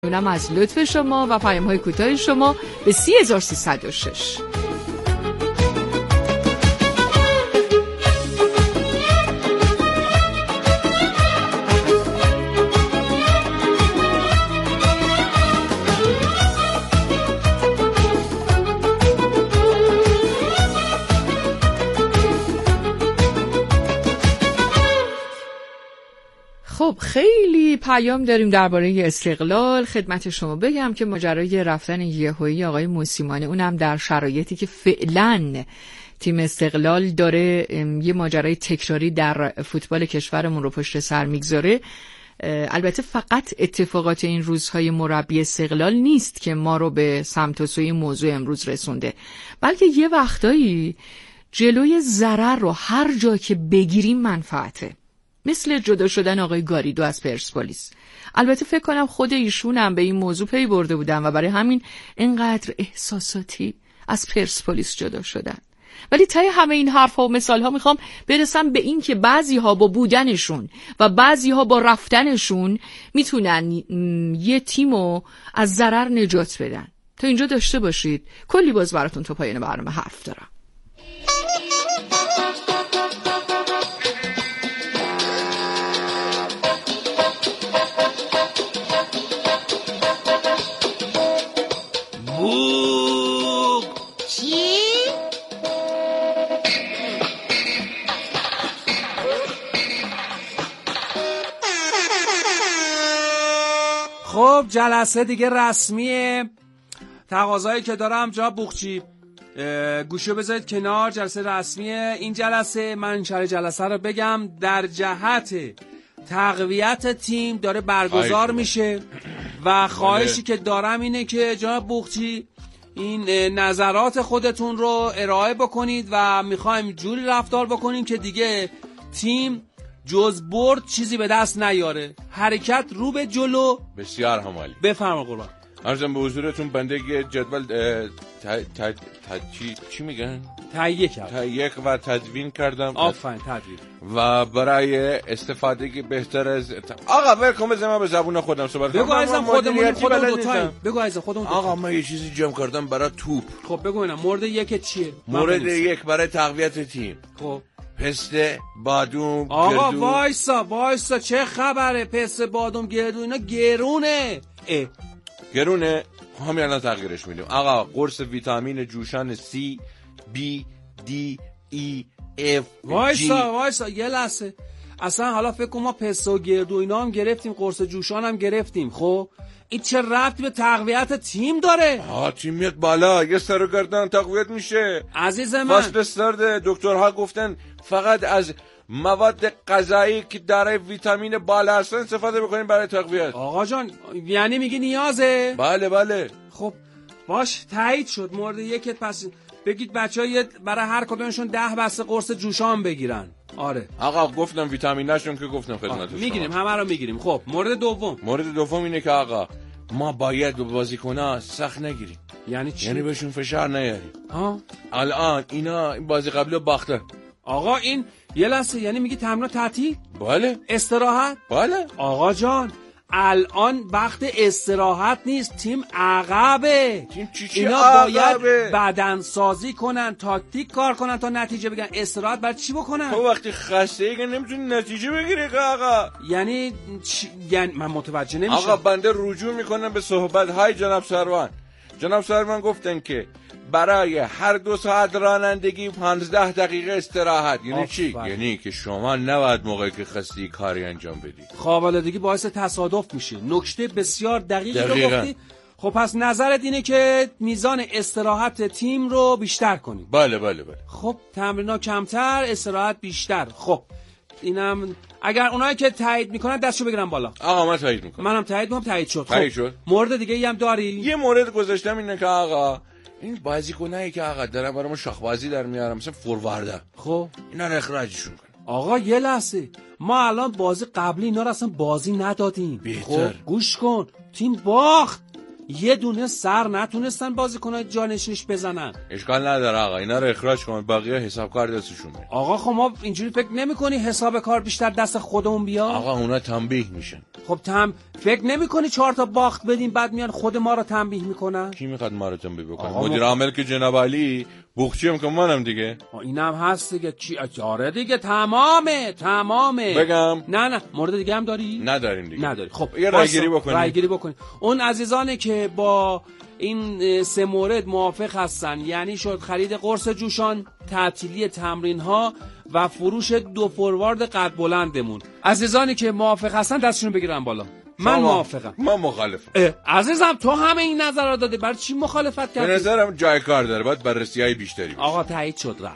ممنونم از لطف شما و پیام‌های کوتاه شما به 3306. خب خیلی پیام داریم درباره استقلال. خدمت شما بگم که ماجرای رفتن یهویی آقای موسیمانه، اونم در شرایطی که فعلا تیم استقلال داره یه ماجرای تکراری در فوتبال کشورمون رو پشت سر میگذاره. البته فقط اتفاقات این روزهای مربی استقلال نیست که ما رو به سمت و سوی موضوع امروز رسونده، بلکه یه وقتایی جلوی ضرر رو هر جا که بگیریم منفعته، مثل جدا شدن آقای گاریدو از پرسپولیس. البته فکر کنم خود ایشون هم به این موضوع پی برده بودن و برای همین اینقدر احساساتی از پرسپولیس جدا شدن. ولی ته همه این حرفا و مثالها میخوام برسم به این که بعضی‌ها با بودنشون و بعضی‌ها با رفتنشون میتونن یه تیمو از ضرر نجات بدن. تا اینجا داشته باشید، کلی باز براتون تا پایان برنامه حرف دارم. خب جلسه دیگه رسمیه. تقاضایی که دارم جناب بوقچی، گوشو بذارید کنار. جلسه رسمیه. این جلسه، من شرح جلسه رو بگم، در جهت تقویت تیم داره برگزار میشه و خواهشی که دارم اینه که جناب بوقچی این نظرات خودتون رو ارائه بکنید و میخوایم جوری رفتار بکنیم که دیگه تیم جز برد چیزی به دست نیاره، حرکت رو به جلو. بسیار همالی. بفرما قربان. عرضم به حضورتون بنده جدول چی میگن؟ تهیه و تدوین کردم. آفرین، تدوین. و برای استفاده بهتر از آقا ولکم بزنم به زبون خودم صحبت کنم. بگو عزیزم خودمون دو تایم. بگو عزیزم خودمون. آقا من یه چیزی جمع کردم برای توپ. خب بگو اینا. مورد یک چیه؟ مورد یک برای تقویت تیم. خب پسته، بادوم، آقا گردو. وایسا چه خبره؟ پسته، بادوم، گردو اینا گرونه. گرونه؟ همین الان تغییرش میدیم. آقا قرص ویتامین جوشان C B D E F وایسا یه لحظه. اصلا حالا فکر کنم ما پسته و گردو اینا هم گرفتیم، قرص جوشان هم گرفتیم. خب این چه ربطی به تقویت تیم داره؟ تیم میاد بالا، یه سر و گردن تقویت میشه عزیز من. فصل سرد، دکترها گفتن فقط از مواد غذایی که داره ویتامین بالا هستن استفاده بکنیم برای تقویت. آقا جان یعنی میگی نیازه؟ بله. خب باش، تایید شد. مورد یکت پس بگید بچه‌ها برای هر کدومشون 10 بسته قرص جوشان بگیرن. آره آقا گفتم ویتامیناشون که گفتم خدمت شما میگیریم، همه رو میگیریم. خب مورد دوم اینه که آقا ما باید به بازیکن‌ها سخت نگیریم. یعنی چی؟ یعنی بهشون فشار نیاریم. الان اینا این بازی قبلی باختن. آقا این یه لحظه، یعنی میگی تمرین تعطیل؟ بله. استراحت؟ بله. آقا جان الان وقت استراحت نیست، تیم عقبه. اینا باید بدن سازی کنن، تاکتیک کار کنن تا نتیجه بگیرن. استراحت برای چی بکنن؟ تو وقتی خسته ای که نمیتونی نتیجه بگیری آقا. یعنی من متوجه نمیشم. آقا بنده رجوع میکنم به صحبت های جناب سروان گفتن که برای هر 2 ساعت رانندگی 15 دقیقه استراحت. یعنی چی؟ یعنی که شما نباید موقعی که خستی کاری انجام بدی. خوابالودگی باعث تصادف میشه. نکته بسیار دقیقی رو گفتی. خب پس نظرت اینه که میزان استراحت تیم رو بیشتر کنیم؟ بله. خب تمرینا کمتر، استراحت بیشتر. خب اینم اگر اونایی که تایید میکنن دستشو بگیرن بالا. آقا من تایید میکنم. منم تایید میکنم. تایید شد. تایید شد. مورد دیگه ای هم داری؟ یه مورد گذاشتم اینه که آقا این بازیکنایی که آقا دارن برام شاخبازی در میارن، مثلا فورواردا، خب اینا رو اخراجشون کن. آقا یه لحظه، ما الان بازی قبلی اینا رو اصلا بازی ندادیم. خب گوش کن، تیم باخت، یه دونه سر نتونستن بازیکن‌های جانشینش بزنن. اشکال نداره آقا، اینا رو اخراج کن، بقیه حساب کار دستشون میاد. آقا خب ما اینجوری فکر نمی‌کنی حساب کار بیشتر دست خودمون بیاد؟ آقا اونا تنبیه میشن. خب فکر نمی‌کنی 4 تا باخت بدیم بعد میان خود ما رو تنبیه میکنن؟ کی میخواد ما رو تنبیه بکنه؟ مدیر عامل که جناب علی، بوقچی هم که منم دیگه. اینم هست دیگه. چی؟ آره دیگه تمامه. بگم؟ نه مورد دیگه هم داری؟ نداریم دیگه. نداری. خب یه رایگیری بکنیم. اون عزیزانی که با این 3 مورد موافق هستن، یعنی شد خرید قرص جوشان، تعطیلی تمرین‌ها و فروش 2 فوروارد قد بلندمون، عزیزانی که موافق هستن دستشون بگیرن بالا. من موافقم. من مخالفم. عزیزم تو همه این نظر رو داده، برای چی مخالفت کردی؟ به نظرم جای کار داره، باید بررسی‌های بیشتری بشه. آقا تایید شد رفت.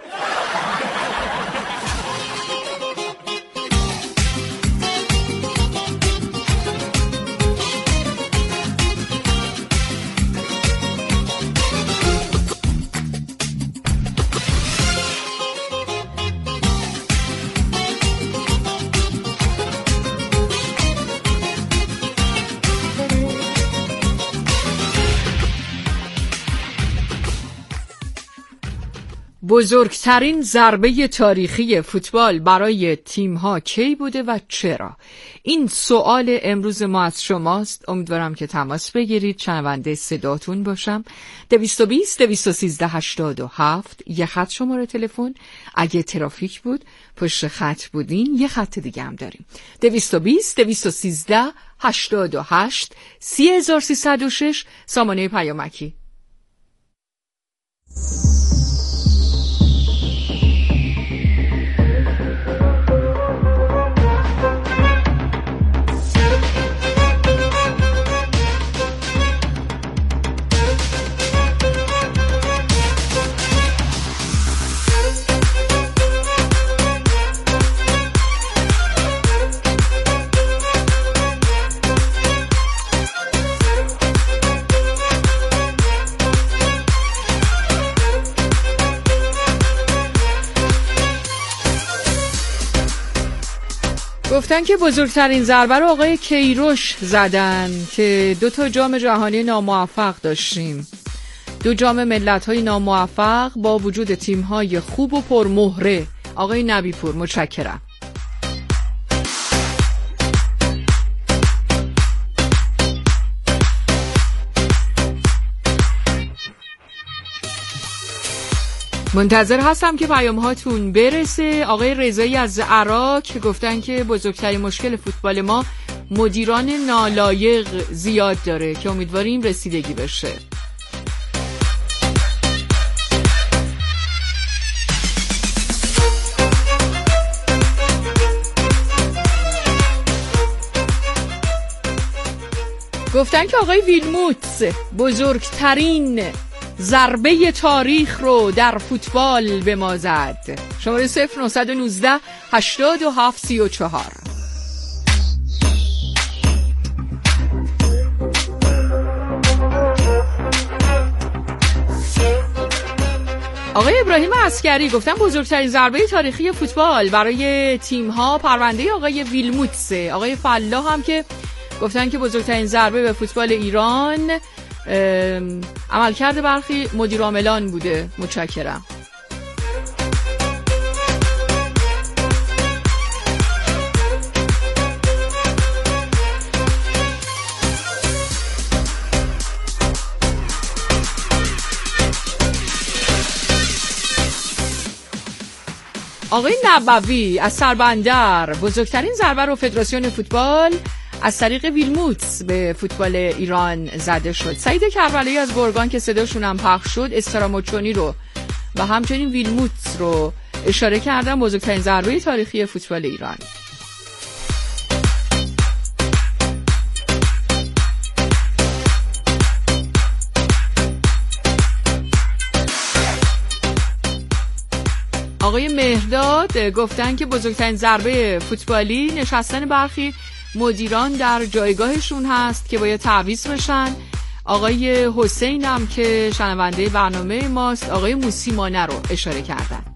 بزرگترین ضربه تاریخی فوتبال برای تیم‌ها کی بوده و چرا؟ این سوال امروز ما از شماست. امیدوارم که تماس بگیرید، شنونده صداتون باشم. 220-213-87 یه خط شماره تلفن. اگه ترافیک بود پشت خط بودین یه خط دیگه هم داریم. 220-213-88 3306 سامانه پیامکی. گفتن که بزرگترین ضربه رو آقای کیروش زدن که 2 جام جهانی ناموفق داشتیم، 2 جام ملت‌های ناموفق با وجود تیم‌های خوب و پرمهره. آقای نبی‌پور متشکرم. منتظر هستم که پیام هاتون برسه. آقای رضایی از عراق گفتن که بزرگترین مشکل فوتبال ما مدیران نالایق زیاد داره که امیدواریم رسیدگی بشه. گفتن که آقای ویلموتس بزرگترین ضربه تاریخ رو در فوتبال به ما زد. شماره 0919 87 34. آقای ابراهیم عسکری گفتن بزرگترین ضربه تاریخی فوتبال برای تیم‌ها پرونده آقای ویلموتس. آقای فلاح هم که گفتن که بزرگترین ضربه به فوتبال ایران عملکرد برخی مدیرعاملان بوده. متشکرم. آقای نبوی از سربندر بزرگترین ضربه رو فدراسیون فوتبال از طریق ویلموتس به فوتبال ایران زده شد. سعید کربلایی از گرگان که صداشون هم پخش شد استراموچونی رو و همچنین ویلموتس رو اشاره کردن بزرگترین ضربه تاریخی فوتبال ایران. آقای مهرداد گفتن که بزرگترین ضربه فوتبالی نشستن برخی مدیران در جایگاهشون هست که باید تعویض بشن. آقای حسین هم که شنونده برنامه ماست آقای موسیمانه رو اشاره کردن.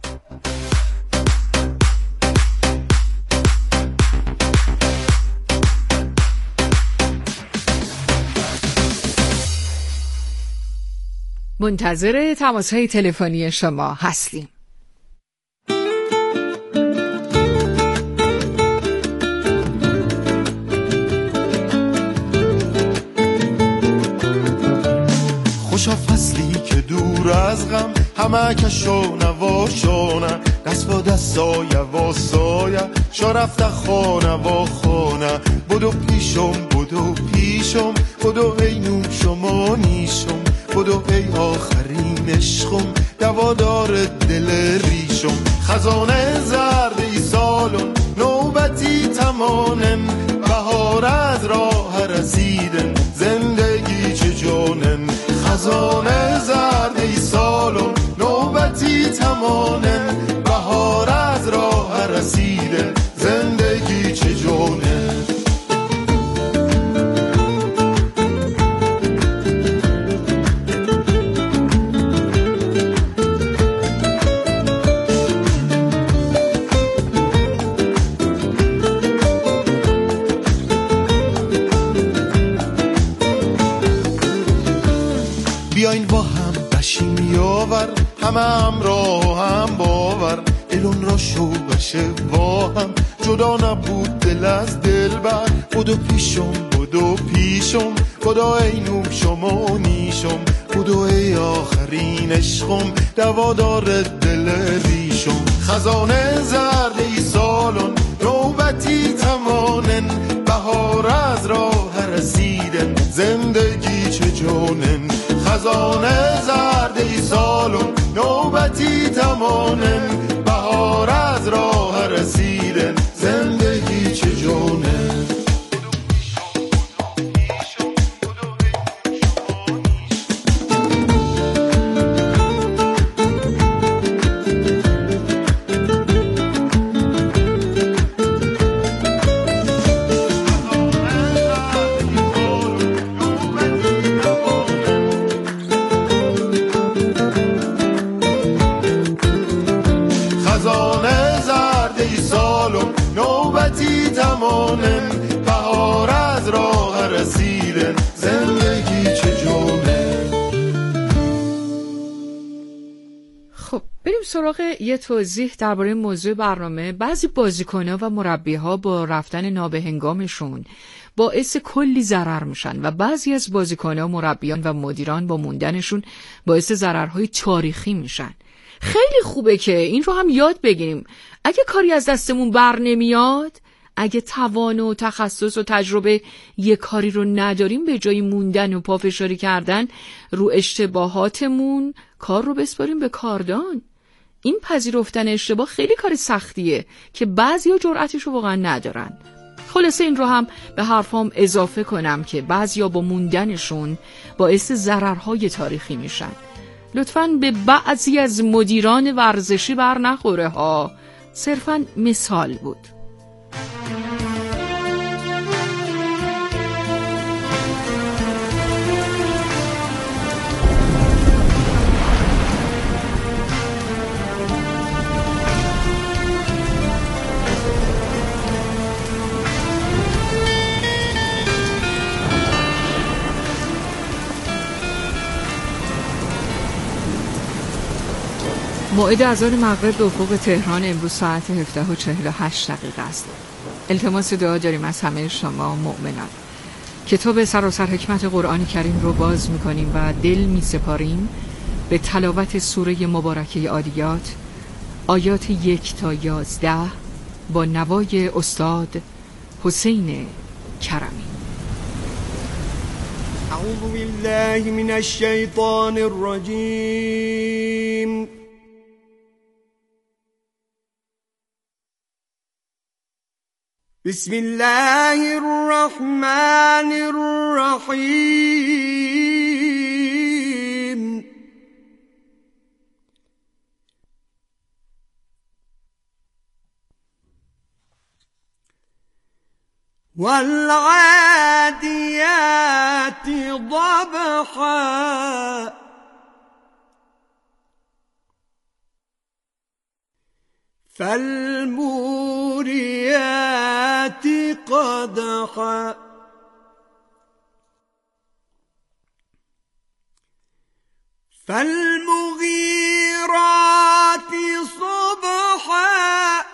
منتظر تماس‌های تلفنی شما هستیم. دور از غم همه کشو نواشانه دست با دست سایه و سایه شا رفته خانه و خانه بدو پیشم بدو ای نوم شما نیشم بدو ای آخرین عشقم دوادار دل ریشم خزانه زرد ای سالم نوبتی تمانم بهار از راه رسیدن زندگی چه جانن خزانه زرد ای سالم نوبتی تمانم بهار از راه رسیدن زندگی چه جانن بیاین با هم بشیم یاور همه همراه هم باور دلون را شو بشه با هم جدا نبود دل از دل بر بدو پیشم بدو ای نوم شما نیشم بدو ای آخرین عشقم دوادار دل ریشم خزانه زرد ای سالون نوبتی تمانن بهار از راه رسیدن زندگی چه جانن خزانه زرد ای سالم نوبتی تمانم بهار از راه رسیدن زندگی چه جانه بهار از راه رسیدن زندگی چه جانه. خب بریم سراغ یه توضیح درباره موضوع برنامه. بعضی بازیکن‌ها و مربی‌ها با رفتن نابهنگامشون باعث کلی ضرر میشن و بعضی از بازیکن‌ها، مربیان و مدیران با موندنشون باعث ضررهای تاریخی میشن. خیلی خوبه که این رو هم یاد بگیریم. اگه کاری از دستمون بر نمیاد، اگه توان و تخصص و تجربه یه کاری رو نداریم، به جای موندن و پافشاری کردن رو اشتباهاتمون کار رو بسپاریم به کاردان. این پذیرفتن اشتباه خیلی کار سختیه که بعضیا جرأتش رو واقعا ندارن. خلاصه این رو هم به حرفام اضافه کنم که بعضیا با موندنشون باعث ضررهای تاریخی میشن. لطفاً به بعضی از مدیران ورزشی بر نخوره ها، صرفاً مثال بود. موعد اذان مغرب به افق تهران امروز ساعت 17:48 است. التماس دعا داریم از همه شما مؤمنان. کتاب سراسر حکمت قرآن کریم رو باز می‌کنیم و دل می‌سپاریم به تلاوت سوره مبارکه عادیات آیات 1 تا 11 با نوای استاد حسین کرمی. اعوذ بالله من الشیطان الرجیم. بسم الله الرحمن الرحیم. والعادیات ضبحا فالموريات قدحا فالمغيرات صبحا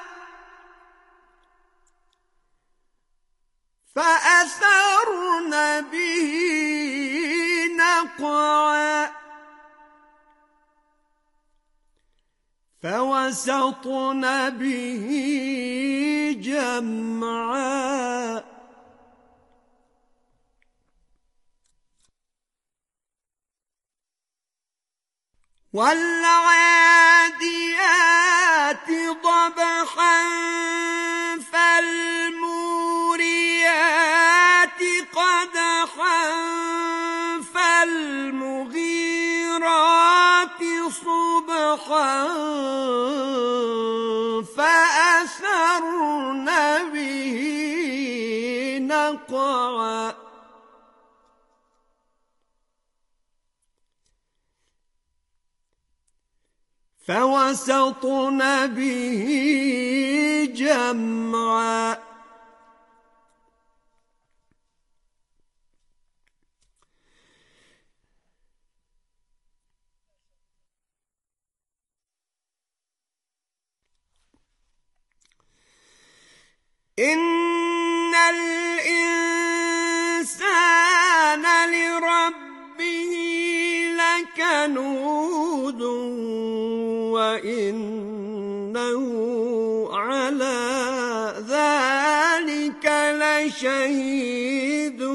فأثرن به نقعا فوسطن به جمعا والعاديات ضبحا فالموريات قدحا فالمغيرات صبحا فأثرن به نقعا فوسطن به جمعا إن الإنسان لربه لكنود وإنه على ذلك لشهيد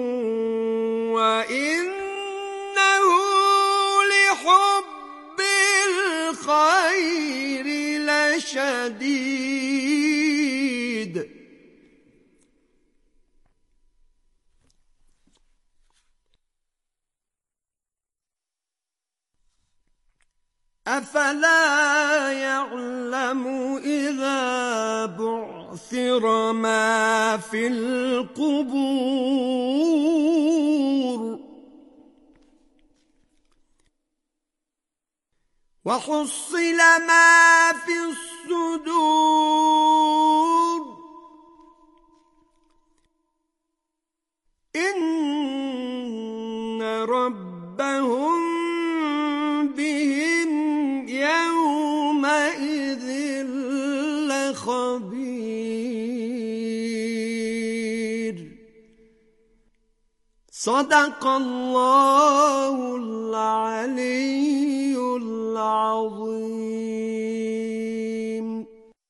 وإنه لحب الخير لشديد أفلا يعلم إذا بعثر ما في القبور وحصل ما في الصدور إن ربهم بهم يومئذ لخبير صدق الله العلي العظيم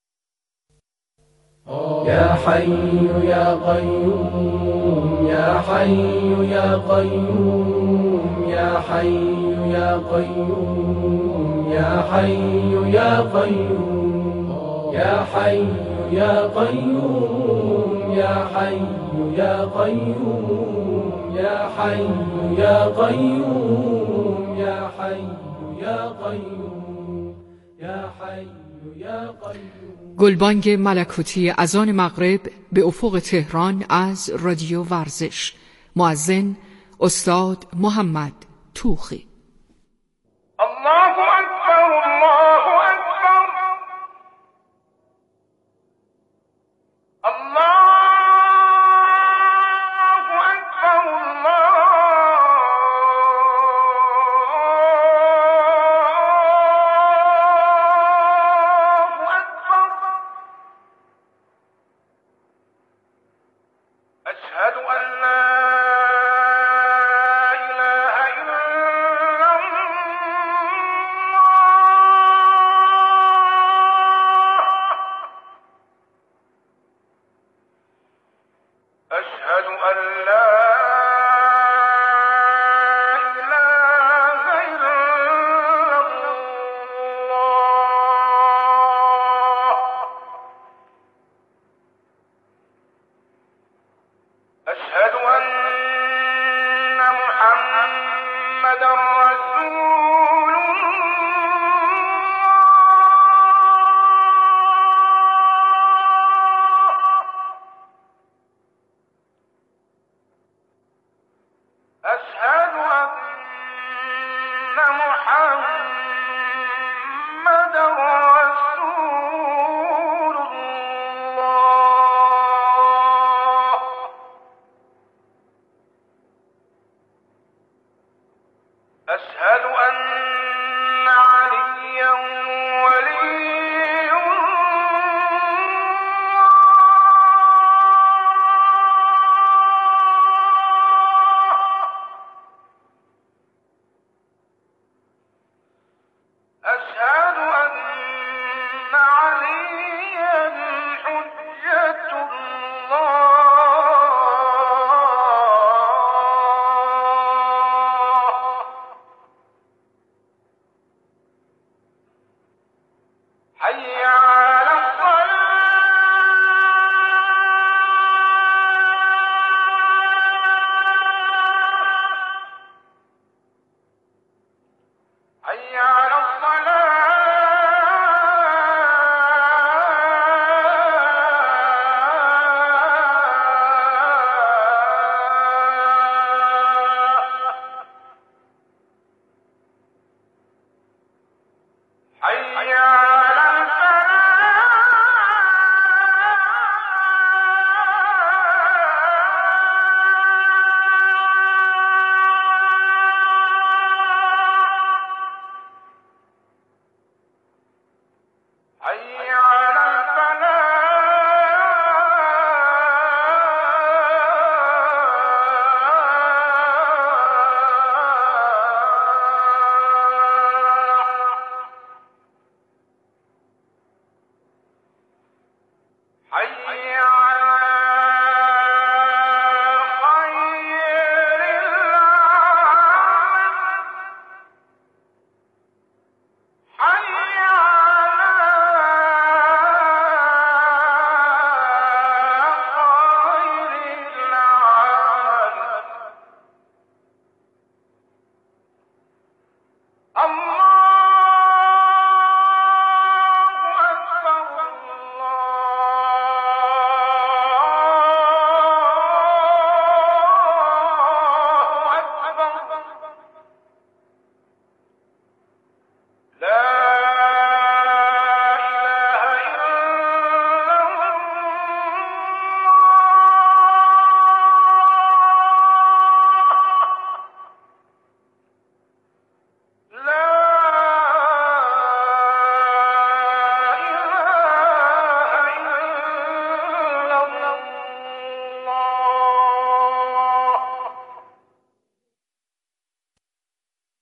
يا حي يا قيوم يا حي يا قيوم يا حي يا قيوم يا حي يا قيوم يا حي يا قيوم يا حي يا قيوم يا حي يا قيوم يا حي يا قيوم يا حي يا قيوم. گلبانگ ملکوتی اذان مغرب به افق تهران از رادیو ورزش. مؤذن استاد محمد توخی. الله اکبر الله اکبر الله اکبر الله اکبر اشهد ان لا أشهد أن عليا ولي أشهد أن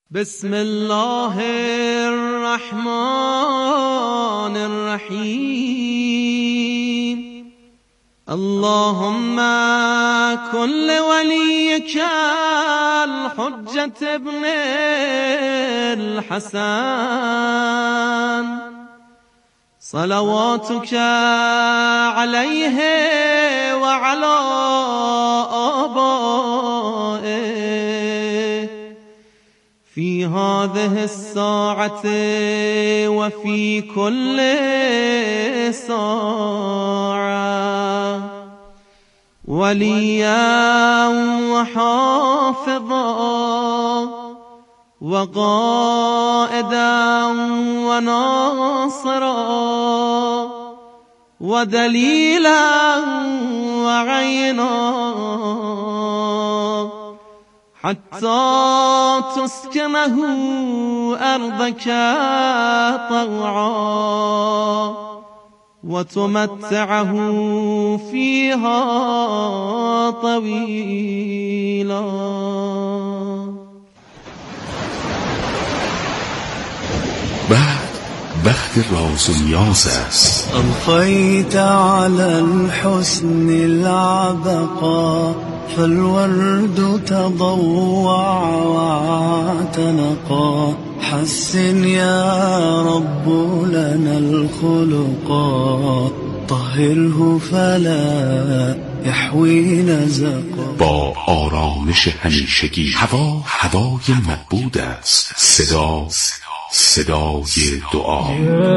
بسم الله الرحمن الرحیم اللهم كن لوليك الحجة ابن الحسن صلواتك عليه وعلى آبائه في هذه الساعة وفي كل ساعة وليا وحافظا وقائدا وناصرا ودليلا وعينا حتى تسكنه أرضك طوعا وتمتعه فيها طويلا. بعد وقت راز و نیاز است. أضفيت على الحسن العبقى فالورد تضوع واعتنقا حسن يا رب لنا الخلقا طهره فلا يحوي نزقا. با آرامش همیشگی هوای معبود است. صدای دعا.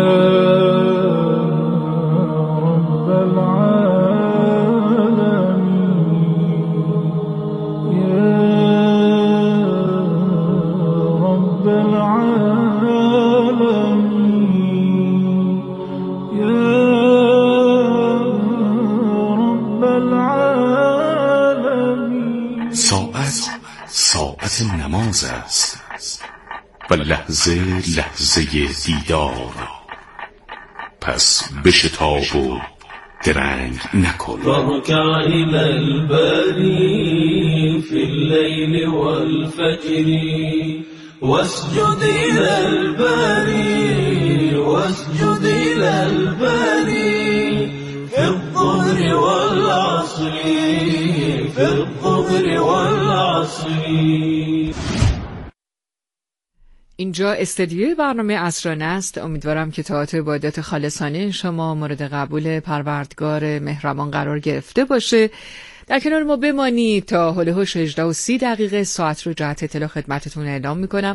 ساعت نماز است و لحظه دیدار. پس بشتاب و درنگ نکن. فاركع إلى الباري في الليل والفجر واسجد إلى الباري واسجد إلى الباري في الظهر والعصر في الظهر والعصر. اینجا استدیوی برنامه عصرانه است. امیدوارم که طاعت و عبادت خالصانه شما مورد قبول پروردگار مهربان قرار گرفته باشه. در کنار ما بمانید تا هول هوش 18:30 ساعت رو جهت اطلاع خدمتتون اعلام میکنم.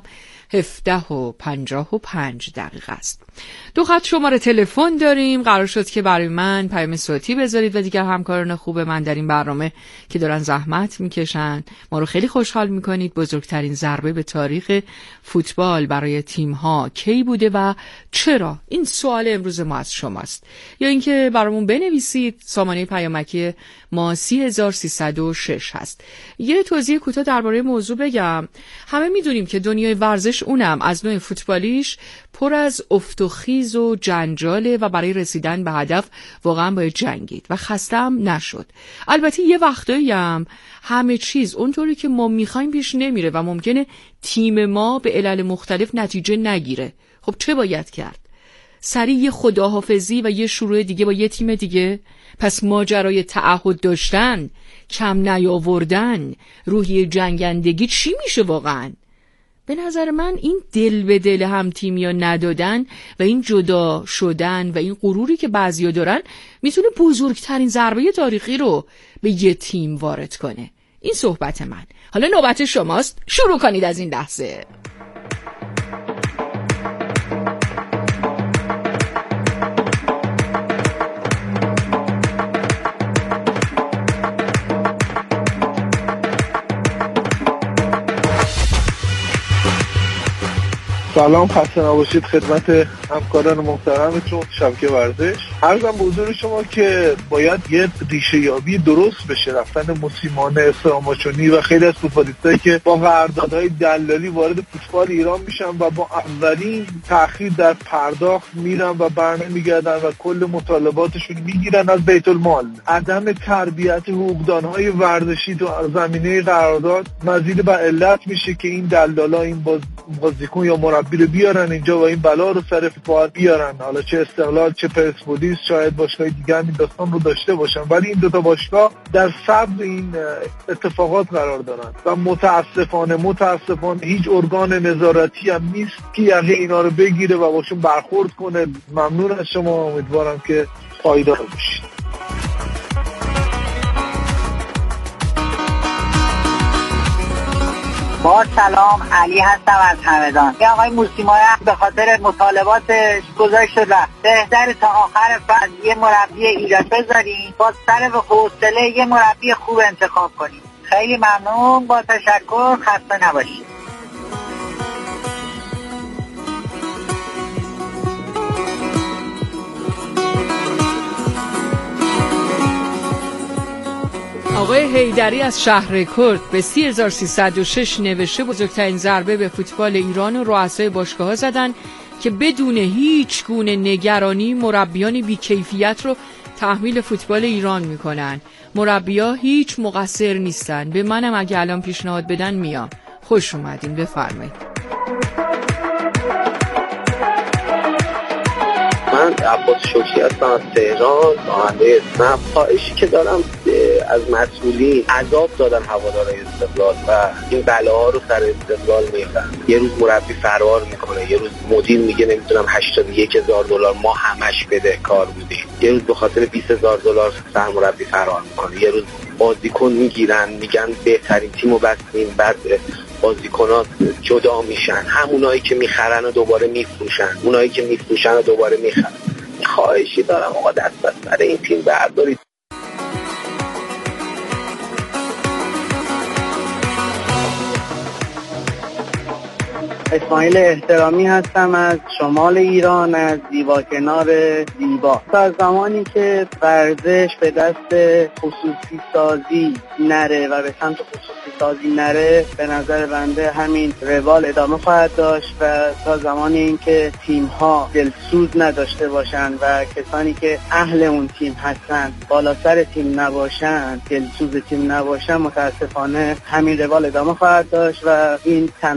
17:55 است. 2 خط شماره تلفن داریم. قرار شد که برای من پیام صوتی بذارید و دیگر همکاران خوب من در این برنامه که دارن زحمت میکشن ما رو خیلی خوشحال میکنید. بزرگترین ضربه به تاریخ فوتبال برای تیم‌ها کی بوده و چرا؟ این سوال امروز ما از شماست. یا اینکه برامون بنویسید. سامانه پیامکی ما 3306 هست. یه توضیح کوتاه درباره موضوع بگم. همه میدونیم که دنیای ورزش اونم از نوع فوتبالیش پر از افت و خیز و جنجاله و برای رسیدن به هدف واقعا باید جنگید و خسته هم نشد. البته یه وقتایی هم همه چیز اونطوری که ما میخوایم پیش نمیره و ممکنه تیم ما به علل مختلف نتیجه نگیره. خب چه باید کرد؟ سریع یه خداحافظی و یه شروع دیگه با یه تیم دیگه؟ پس ماجرای تعهد داشتن، کم نیاوردن، روحیه جنگندگی چی میشه واقعا؟ به نظر من این دل به دل هم تیمیا ندادن و این جدا شدن و این غروری که بعضیا دارن میتونه بزرگترین ضربه تاریخی رو به یه تیم وارد کنه. این صحبت من. حالا نوبت شماست. شروع کنید از این لحظه. سلام، خسته نباشید خدمت همکاران محترمتون شبکه ورزش. عرضم به حضور شما که باید یه ریشه یابی درست بشه. رفتن موسیمانه، استراماچونی و خیلی از فوتبالیستایی که با قراردادهای دلالی وارد فوتبال ایران میشن و با اولین تأخیر در پرداخت میرن و برنمیگردن و کل مطالباتشون میگیرن از بیت المال. عدم تربیت حقوقدانهای ورزشی تو زمینه قرارداد مزید بر علت میشه که این دلالا این بازیکن یا مربی رو بیارن اینجا و این بلا رو سر فوتبال بیارن. حالا چه استقلال چه پرسپولیس، شاید باشگاه دیگه هم این داستان رو داشته باشن، ولی این دوتا باشگاه در صدر این اتفاقات قرار دارن و متاسفانه هیچ ارگان نظارتی هم نیست که یقه اینا رو بگیره و باشون برخورد کنه. ممنون از شما، امیدوارم که پایدار باشید. با سلام، علی هستم از همدان. یه آقای موسیمانه به خاطر مطالباتش گذاشت رفت. بهتر تا آخر فصل یه مربی ایران بذاریم، با سر به حوصله یه مربی خوب انتخاب کنیم. خیلی ممنون، با تشکر، خسته نباشید. آقای حیدری از شهر کرد به 3306 نوشته بزرگترین ضربه به فوتبال ایران و رؤسای باشگاه‌ها زدن که بدون هیچ گونه نگرانی مربیان بی‌کیفیت رو تحمیل فوتبال ایران میکنن. مربی‌ها هیچ مقصر نیستن. به منم اگه الان پیشنهاد بدن میام. خوش اومدین، بفرمایید. من عباس شوکی هستم از تهران، راننده اسنپ. خواهشی که دارم از مسئولین، عذاب دادن هوادارهای استقلال و این بلاها رو سر استقلال میارن. یه روز مربی فرار میکنه، یه روز مدیر میگه نمیتونم $81,000 ما همش بده کار بودیم، یه روز به خاطر $20,000 سرمربی فرار میکنه، یه روز بازیکن میگیرن میگن بهترین تیمو بستیم، بعد بازیکنات جدا میشن، همونایی که میخرن و دوباره میفروشن، اونایی که میفروشن و دوباره میخرن. خواهشی دارم آقا دست سر این تیم بردارید. اسماعیل احترامی هستم از شمال ایران، از زیبا کنار زیبا. تا زمانی که ورزش به دست خصوصی سازی نره و به سمت خصوصی سازی نره، به نظر بنده همین روال ادامه خواهد داشت و تا زمانی اینکه تیم‌ها دلسوز نداشته باشن و کسانی که اهل اون تیم هستن بالا سر تیم نباشن، دلسوز تیم نباشن، متاسفانه همین روال ادامه خواهد داشت و این